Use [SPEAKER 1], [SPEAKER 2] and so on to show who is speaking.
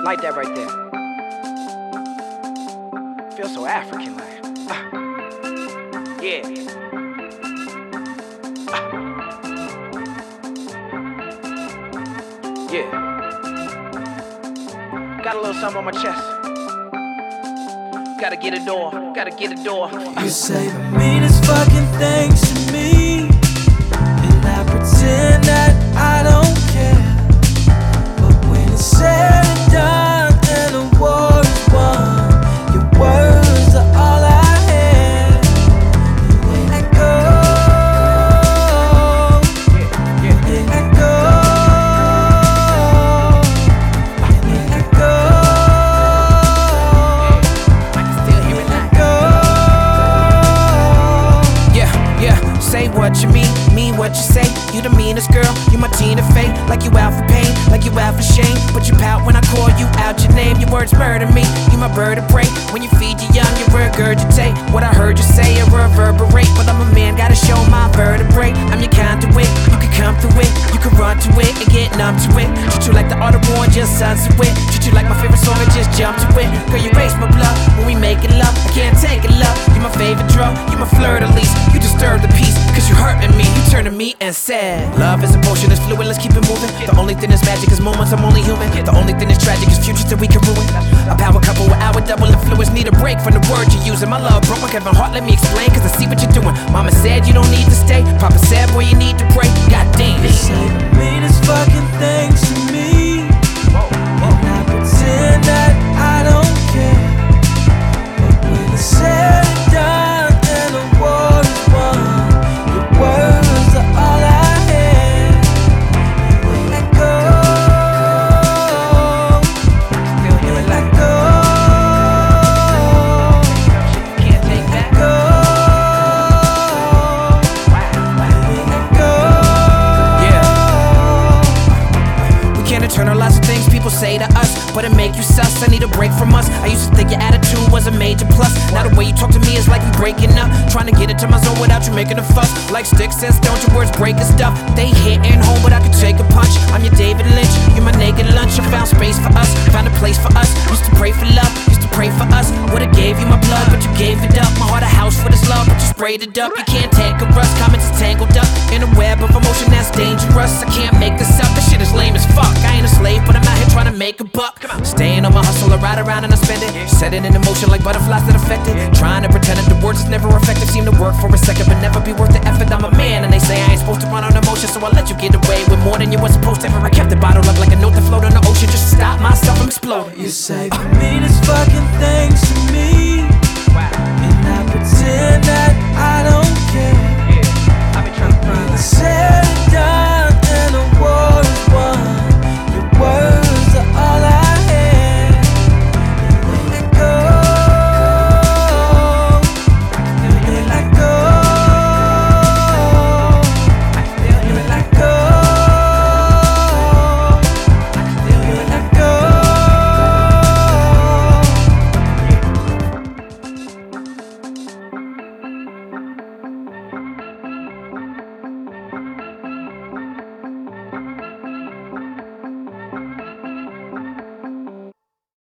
[SPEAKER 1] Like that right there. Feel so African like. Yeah. Yeah. Got a little something on my chest. Gotta get a door. Gotta get a door.
[SPEAKER 2] You say the meanest fucking things to me, and I pretend that I don't care. But when it's said and done and the war is won, your words are all I have. And when I go, when I go, when I go,
[SPEAKER 1] I can still hear it now.
[SPEAKER 3] Say what you mean what you say. You the meanest girl, you my Tina Fey. Like you out for pain, like you out for shame. But you pout when I call you out your name. Your words murder me, you my bird of prey. When you feed your young, you regurgitate what I heard you say and reverberate. But I'm a man, gotta show my vertebrae. I'm your conduit, you can come through it. You can run to it and get numb to it. Treat you like the art of war and just suns to it. Treat you like my favorite song and just jump to it. Girl, you raise my blood when we making love. I can't take it, love. You my favorite drug, you my fleur-de-lis. You disturb the peace, cause you hurting me. You turn to me and said, love is a potion, it's fluid, let's keep it moving. The only thing that's magic is moments, I'm only human. The only thing that's tragic is futures that we can ruin. A power couple with our double influence. Need a break from the words you're using. My love broke my Kevin Hart, let me explain, cause I see what you're doing. Mama said you don't need to stay. Papa said, boy, you need to pray. God damn.
[SPEAKER 2] you say the meanest fucking things to me, and I pretend that I don't care. But when it's said and done and the war is won, your words are all I have. And when I go,
[SPEAKER 1] Still hear it
[SPEAKER 2] when I
[SPEAKER 1] like.
[SPEAKER 2] go,
[SPEAKER 1] Can't take back.
[SPEAKER 2] go, when I go.
[SPEAKER 3] We can't internalize the things people say to us, but it make you sus. I need a break from us. I used to think your attitude was a major plus. Now the way you talk to me is like we breaking up. Trying to get into my zone without you making a fuss. Like sticks and stones, your words breaking stuff. They hitting home, but I could take a punch. I'm your David Lynch, you're my naked lunch. I found space for us, found a place for us. Used to pray for love, used to pray for us. Would've gave you my blood, but you gave it up. My heart a house for this love, but you sprayed it up. You can't take a rust, comments is tangled up in a web of emotion that's dangerous. I can't make this up, this shit is lame as fuck. I ain't a slave, but I'm out here trying to make a buck. Staying on my hustle, I ride around and I spend it. Set it in motion like butterflies that affect it. Trying to pretend that the words is never effective. Seem to work for a second, but never be worth the effort. I'm a man, and they say I ain't supposed to run on emotion, so I let you get away with more than you were supposed to. I kept the bottle up like a note that floated on the ocean, just to stop myself from exploding.
[SPEAKER 2] You say the